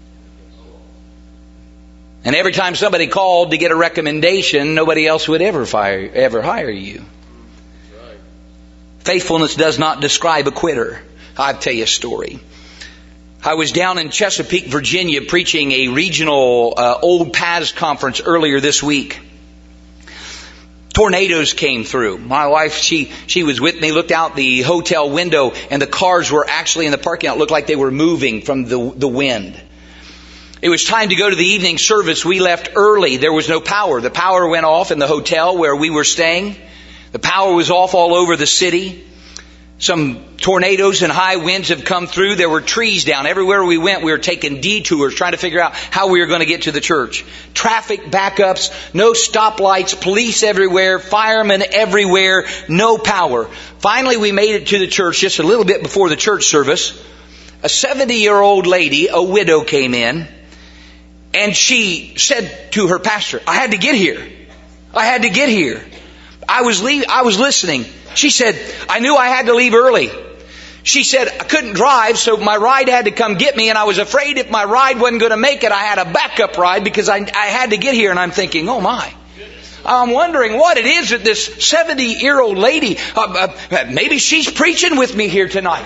And every time somebody called to get a recommendation, nobody else would ever fire, ever hire you. Right. Faithfulness does not describe a quitter. I'll tell you a story. I was down in Chesapeake, Virginia, preaching a regional uh, Old Paths conference earlier this week. Tornadoes came through. My wife, she she was with me, looked out the hotel window, and the cars were actually in the parking lot, looked like they were moving from the the wind. It was time to go to the evening service. We left early. There was no power. The power went off in the hotel where we were staying. The power was off all over the city. Some tornadoes and high winds have come through. There were trees down. Everywhere we went, we were taking detours, trying to figure out how we were going to get to the church. Traffic backups, no stoplights, police everywhere, firemen everywhere, no power. Finally, we made it to the church just a little bit before the church service. A seventy-year-old lady, a widow, came in, and she said to her pastor, I had to get here. I had to get here. I was leave, I was listening. She said, I knew I had to leave early. She said, I couldn't drive, so my ride had to come get me, and I was afraid if my ride wasn't going to make it, I had a backup ride because I, I had to get here. And I'm thinking, oh my. I'm wondering what it is that this seventy-year-old lady, uh, uh, maybe she's preaching with me here tonight.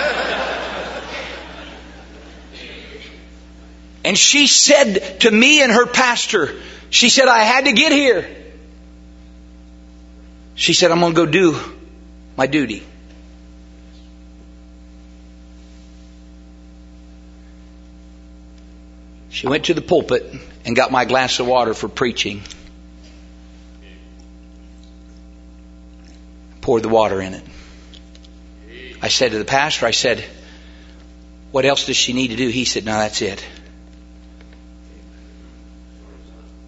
And she said to me and her pastor, she said, I had to get here. She said, I'm going to go do my duty. She went to the pulpit and got my glass of water for preaching. Poured the water in it. I said to the pastor, I said, what else does she need to do? He said, no, that's it.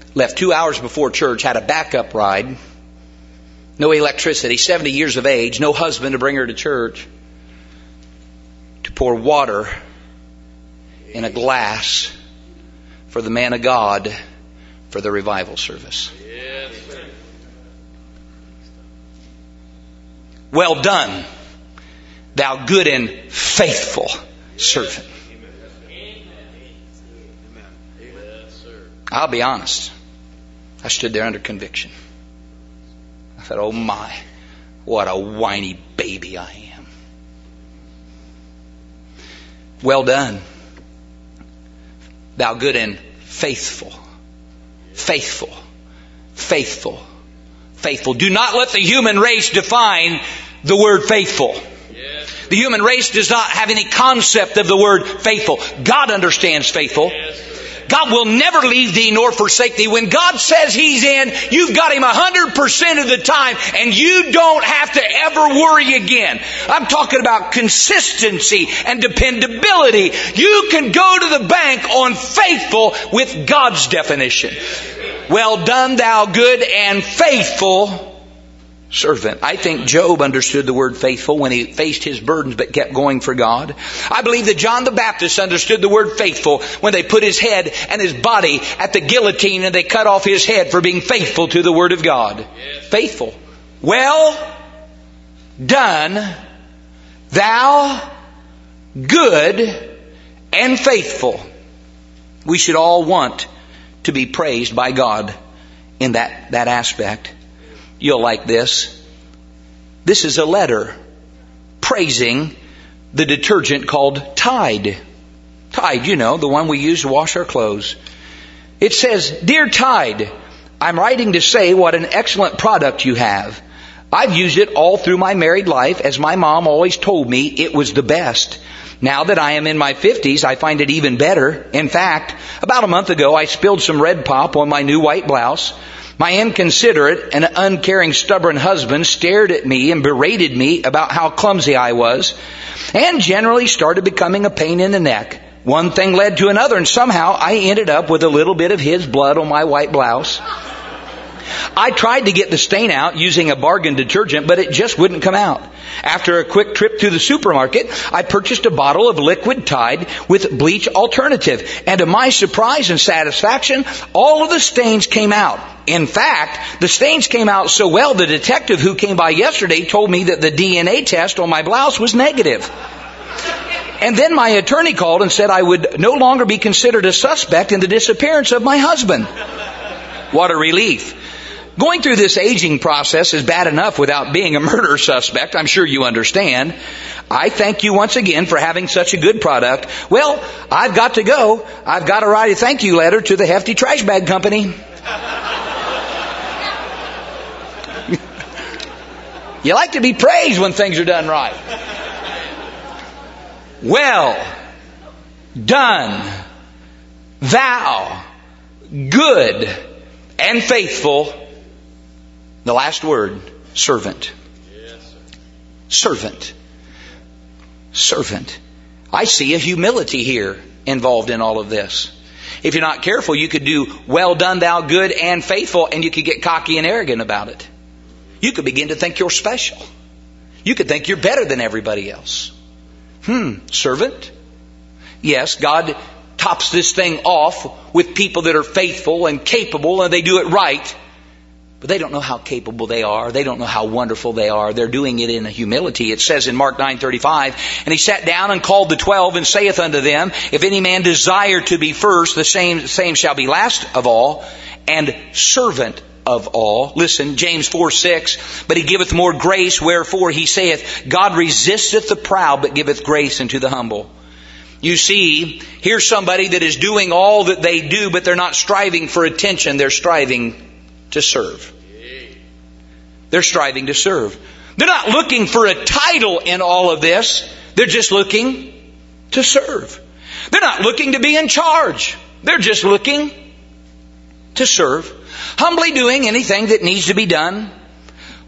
left two hours before church, had a backup ride, no electricity, seventy years of age, no husband to bring her to church, to pour water in a glass for the man of God for the revival service. Well done, thou good and faithful servant. I'll be honest. I stood there under conviction. I thought, oh my, what a whiny baby I am. Well done, thou good and faithful. Faithful. Faithful. Faithful. Do not let the human race define the word faithful. Yes. The human race does not have any concept of the word faithful. God understands faithful. Yes. God will never leave thee nor forsake thee. When God says He's in, you've got Him one hundred percent of the time, and you don't have to ever worry again. I'm talking about consistency and dependability. You can go to the bank on faithful with God's definition. Well done, thou good and faithful servant. I think Job understood the word faithful when he faced his burdens but kept going for God. I believe that John the Baptist understood the word faithful when they put his head and his body at the guillotine and they cut off his head for being faithful to the word of God. Yes. Faithful. Well done, thou good and faithful. We should all want to be praised by God in that, that aspect. You'll like this. This is a letter praising the detergent called Tide. Tide, you know, the one we use to wash our clothes. It says, Dear Tide, I'm writing to say what an excellent product you have. I've used it all through my married life, as my mom always told me it was the best. Now that I am in my fifties, I find it even better. In fact, about a month ago, I spilled some Red Pop on my new white blouse. My inconsiderate and uncaring stubborn husband stared at me and berated me about how clumsy I was, and generally started becoming a pain in the neck. One thing led to another, and somehow I ended up with a little bit of his blood on my white blouse. I tried to get the stain out using a bargain detergent, but it just wouldn't come out. After a quick trip to the supermarket, I purchased a bottle of liquid Tide with bleach alternative. And to my surprise and satisfaction, all of the stains came out. In fact, the stains came out so well, the detective who came by yesterday told me that the D N A test on my blouse was negative. And then my attorney called and said I would no longer be considered a suspect in the disappearance of my husband. What a relief. Going through this aging process is bad enough without being a murder suspect. I'm sure you understand. I thank you once again for having such a good product. Well, I've got to go. I've got to write a thank you letter to the Hefty Trash Bag Company. You like to be praised when things are done right. Well done, thou good and faithful. The last word, servant. Yes, servant. Servant. I see a humility here involved in all of this. If you're not careful, you could do well done, thou good and faithful, and you could get cocky and arrogant about it. You could begin to think you're special. You could think you're better than everybody else. Hmm, servant? Yes, God tops this thing off with people that are faithful and capable, and they do it right. But they don't know how capable they are. They don't know how wonderful they are. They're doing it in a humility. It says in Mark nine thirty-five, And he sat down and called the twelve and saith unto them, If any man desire to be first, the same, same shall be last of all, and servant of all. Listen, James four six, But he giveth more grace, wherefore he saith, God resisteth the proud, but giveth grace unto the humble. You see, here's somebody that is doing all that they do, but they're not striving for attention. They're striving to serve. They're striving to serve. They're not looking for a title in all of this. They're just looking to serve. They're not looking to be in charge. They're just looking to serve. Humbly doing anything that needs to be done.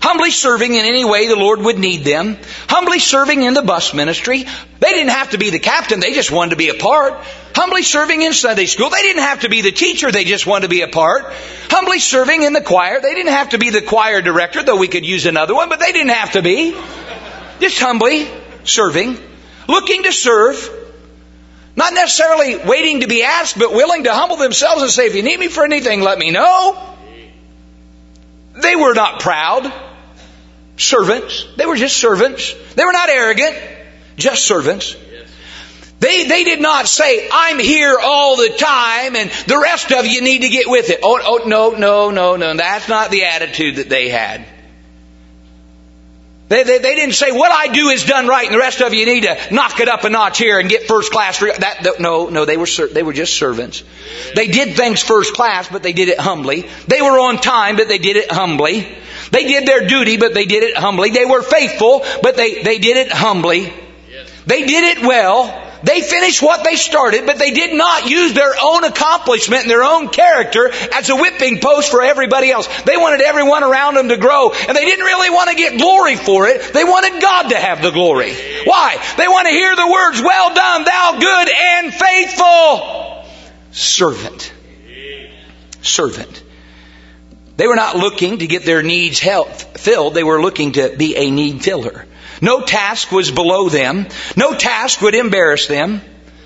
Humbly serving in any way the Lord would need them. Humbly serving in the bus ministry. They didn't have to be the captain. They just wanted to be a part. Humbly serving in Sunday school. They didn't have to be the teacher. They just wanted to be a part. Humbly serving in the choir. They didn't have to be the choir director, though we could use another one, but they didn't have to be. Just humbly serving. Looking to serve. Not necessarily waiting to be asked, but willing to humble themselves and say, if you need me for anything, let me know. They were not proud. Servants. They were just servants. They were not arrogant. Just servants. They, they did not say, I'm here all the time and the rest of you need to get with it. Oh, oh, no, no, no, no. That's not the attitude that they had. They, they, they didn't say, what I do is done right and the rest of you need to knock it up a notch here and get first class. That, that, no, no, they were, they were just servants. They did things first class, but they did it humbly. They were on time, but they did it humbly. They did their duty, but they did it humbly. They were faithful, but they, they did it humbly. They did it well. They finished what they started, but they did not use their own accomplishment and their own character as a whipping post for everybody else. They wanted everyone around them to grow, and they didn't really want to get glory for it. They wanted God to have the glory. Why? They want to hear the words, well done, thou good and faithful servant. Servant. They were not looking to get their needs help filled. They were looking to be a need filler. No task was below them. No task would embarrass them.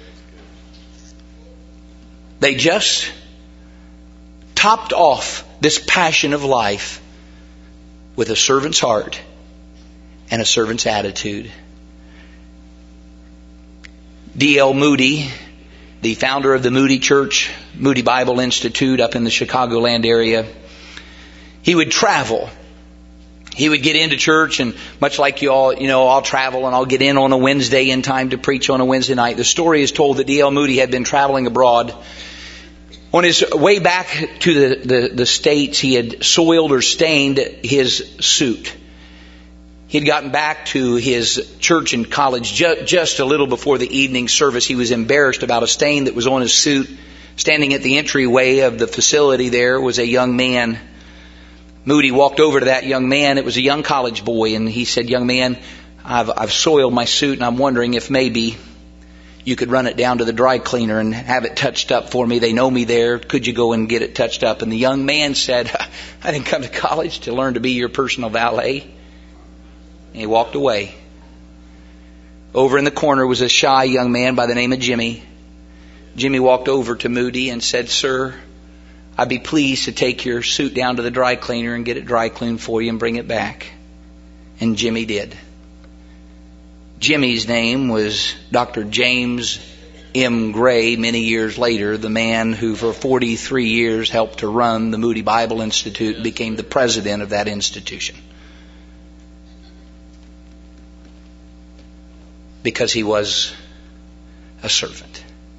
They just topped off this passion of life with a servant's heart and a servant's attitude. D L Moody, the founder of the Moody Church, Moody Bible Institute up in the Chicagoland area, he would travel. He would get into church, and much like you all, you know, I'll travel and I'll get in on a Wednesday in time to preach on a Wednesday night. The story is told that D L Moody had been traveling abroad. On his way back to the, the, the States, he had soiled or stained his suit. He'd gotten back to his church and college ju- just a little before the evening service. He was embarrassed about a stain that was on his suit. Standing at the entryway of the facility there was a young man. Moody walked over to that young man. It was a young college boy, and he said, young man, I've, I've soiled my suit, and I'm wondering if maybe you could run it down to the dry cleaner and have it touched up for me. They know me there. Could you go and get it touched up? And the young man said, I didn't come to college to learn to be your personal valet. And he walked away. Over in the corner was a shy young man by the name of Jimmy. Jimmy walked over to Moody and said, sir, I'd be pleased to take your suit down to the dry cleaner and get it dry cleaned for you and bring it back. And Jimmy did. Jimmy's name was Doctor James M. Gray, many years later, the man who for forty-three years helped to run the Moody Bible Institute and became the president of that institution. Because he was a servant.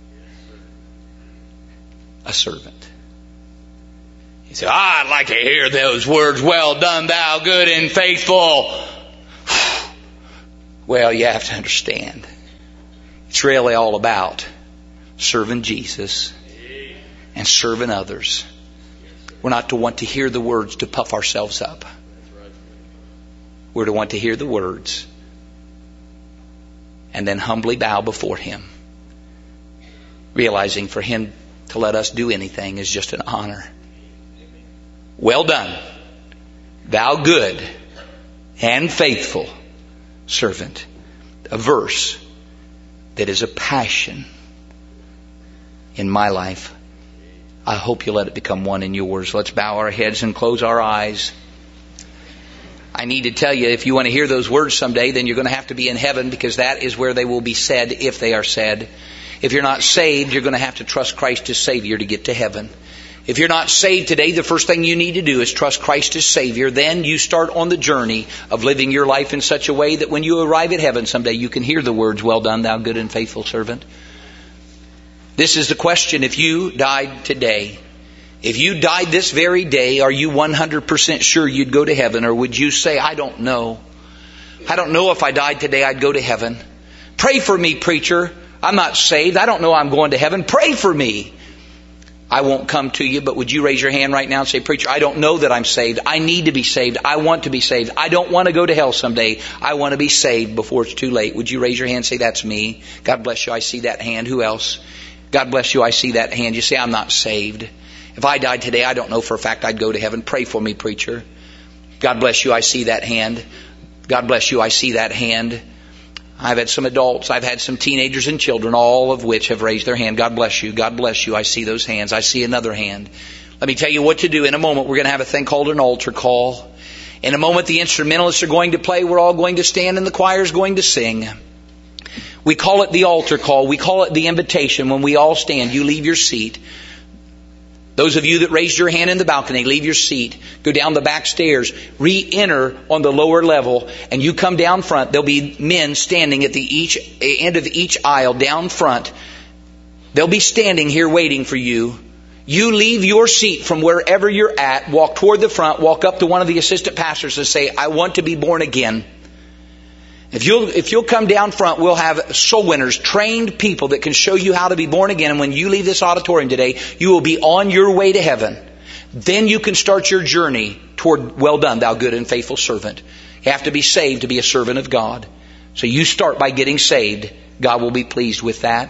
A servant. He said, ah, I'd like to hear those words, well done, thou good and faithful. Well, you have to understand. It's really all about serving Jesus and serving others. We're not to want to hear the words to puff ourselves up. We're to want to hear the words and then humbly bow before Him, realizing for Him to let us do anything is just an honor. Well done, thou good and faithful servant. A verse that is a passion in my life. I hope you let it become one in yours. Let's bow our heads and close our eyes. I need to tell you, if you want to hear those words someday, then you're going to have to be in heaven, because that is where they will be said, if they are said. If you're not saved, you're going to have to trust Christ as Savior to get to heaven. If you're not saved today, the first thing you need to do is trust Christ as Savior. Then you start on the journey of living your life in such a way that when you arrive at heaven someday, you can hear the words, well done, thou good and faithful servant. This is the question. If you died today, if you died this very day, are you one hundred percent sure you'd go to heaven? Or would you say, I don't know. I don't know if I died today I'd go to heaven. Pray for me, preacher. I'm not saved. I don't know I'm going to heaven. Pray for me. I won't come to you, but would you raise your hand right now and say, preacher, I don't know that I'm saved. I need to be saved. I want to be saved. I don't want to go to hell someday. I want to be saved before it's too late. Would you raise your hand and say, that's me? God bless you. I see that hand. Who else? God bless you. I see that hand. You say, I'm not saved. If I died today, I don't know for a fact I'd go to heaven. Pray for me, preacher. God bless you. I see that hand. God bless you. I see that hand. I've had some adults, I've had some teenagers and children, all of which have raised their hand. God bless you. God bless you. I see those hands. I see another hand. Let me tell you what to do. In a moment, we're going to have a thing called an altar call. In a moment, the instrumentalists are going to play. We're all going to stand and the choir is going to sing. We call it the altar call. We call it the invitation. When we all stand, you leave your seat. Those of you that raised your hand in the balcony, leave your seat, go down the back stairs, re-enter on the lower level, and you come down front. There'll be men standing at the each end of each aisle down front. They'll be standing here waiting for you. You leave your seat from wherever you're at, walk toward the front, walk up to one of the assistant pastors and say, I want to be born again. If you'll, if you'll come down front, we'll have soul winners, trained people that can show you how to be born again. And when you leave this auditorium today, you will be on your way to heaven. Then you can start your journey toward, well done, thou good and faithful servant. You have to be saved to be a servant of God. So you start by getting saved. God will be pleased with that.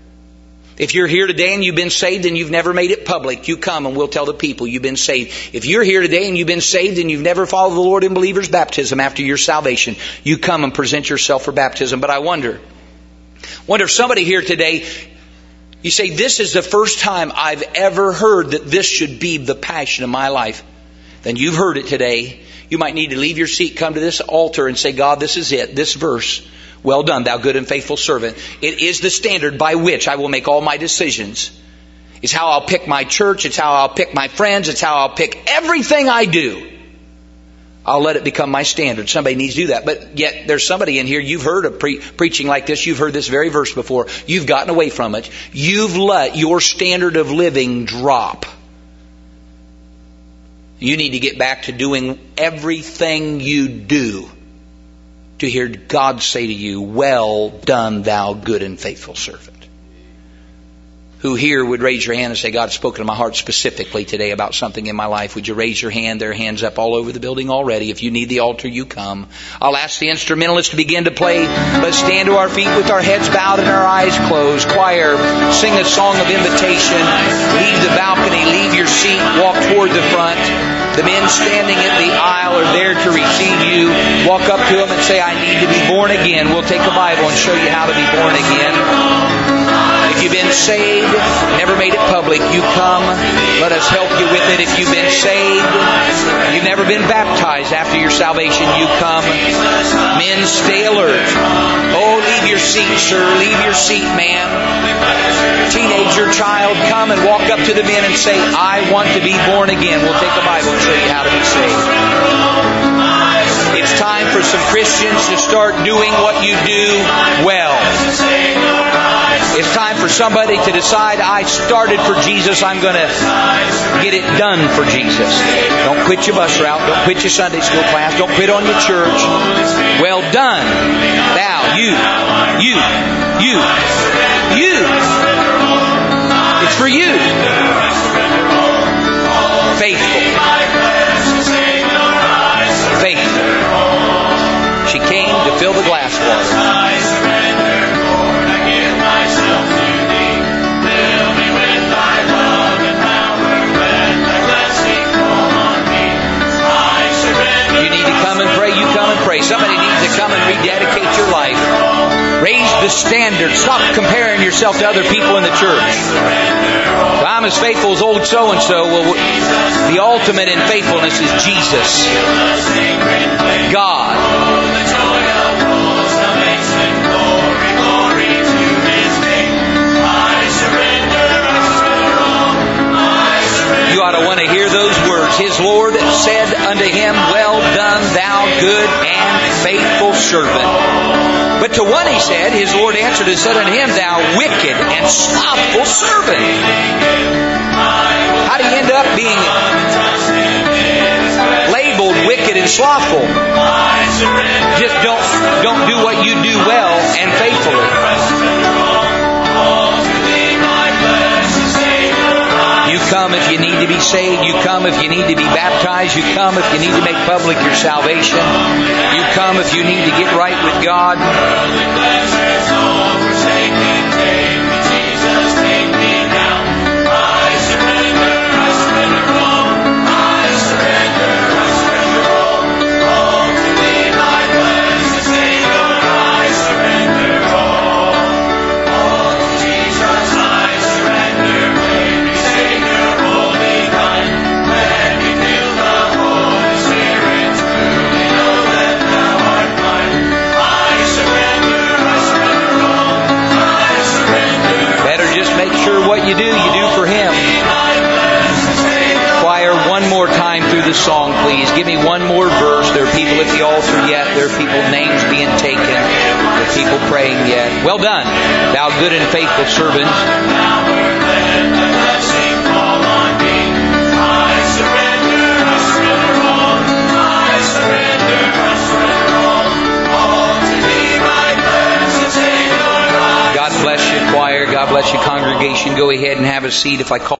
If you're here today and you've been saved and you've never made it public, you come and we'll tell the people you've been saved. If you're here today and you've been saved and you've never followed the Lord in believer's baptism after your salvation, you come and present yourself for baptism. But I wonder, wonder if somebody here today, you say, this is the first time I've ever heard that this should be the passion of my life. Then you've heard it today. You might need to leave your seat, come to this altar and say, God, this is it, this verse. Well done, thou good and faithful servant. It is the standard by which I will make all my decisions. It's how I'll pick my church. It's how I'll pick my friends. It's how I'll pick everything I do. I'll let it become my standard. Somebody needs to do that. But yet there's somebody in here, you've heard of pre- preaching like this. You've heard this very verse before. You've gotten away from it. You've let your standard of living drop. You need to get back to doing everything you do to hear God say to you, well done, thou good and faithful servant. Who here would raise your hand and say, God has spoken to my heart specifically today about something in my life? Would you raise your hand? There are hands up all over the building already. If you need the altar, you come. I'll ask the instrumentalists to begin to play. Let's stand to our feet with our heads bowed and our eyes closed. Choir, sing a song of invitation. Leave the balcony, leave your seat, walk toward the front. The men standing at the aisle are there to receive you. Walk up to them and say, I need to be born again. We'll take a Bible and show you how to be born again. If you've been saved, never made it public, you come. Let us help you with it. If you've been saved, you've never been baptized after your salvation, you come. Men, stay alert. Oh, leave your seat, sir. Leave your seat, ma'am. Teenager, child, come and walk up to the men and say, I want to be born again. We'll take a Bible and show you how to be saved. It's time for some Christians to start doing what you do well. It's time for somebody to decide, I started for Jesus, I'm going to get it done for Jesus. Don't quit your bus route. Don't quit your Sunday school class. Don't quit on your church. Well done, thou, you, you, you, you. It's for you. Faithful. Faithful. She came to fill the glass water. Somebody needs to come and rededicate your life. Raise the standard. Stop comparing yourself to other people in the church. Well, I'm as faithful as old so-and-so. Well, the ultimate in faithfulness is Jesus. God. You ought to want to hear those words. His Lord said unto him, well done, thou good and faithful servant. But to one he said, his Lord answered and said unto him, thou wicked and slothful servant. How do you end up being labeled wicked and slothful? Just don't, don't do what you do well and faithfully. come if you need to be saved. You come if you need to be baptized. You come if you need to make public your salvation. You come if you need to get right with God. What you do, you do for Him. Choir, one more time through the song, please. Give me one more verse. There are people at the altar yet. There are people, names being taken. There are people praying yet. Well done, thou good and faithful servant. God bless you, choir. God bless you, congregation. Go ahead and have a seat. If I call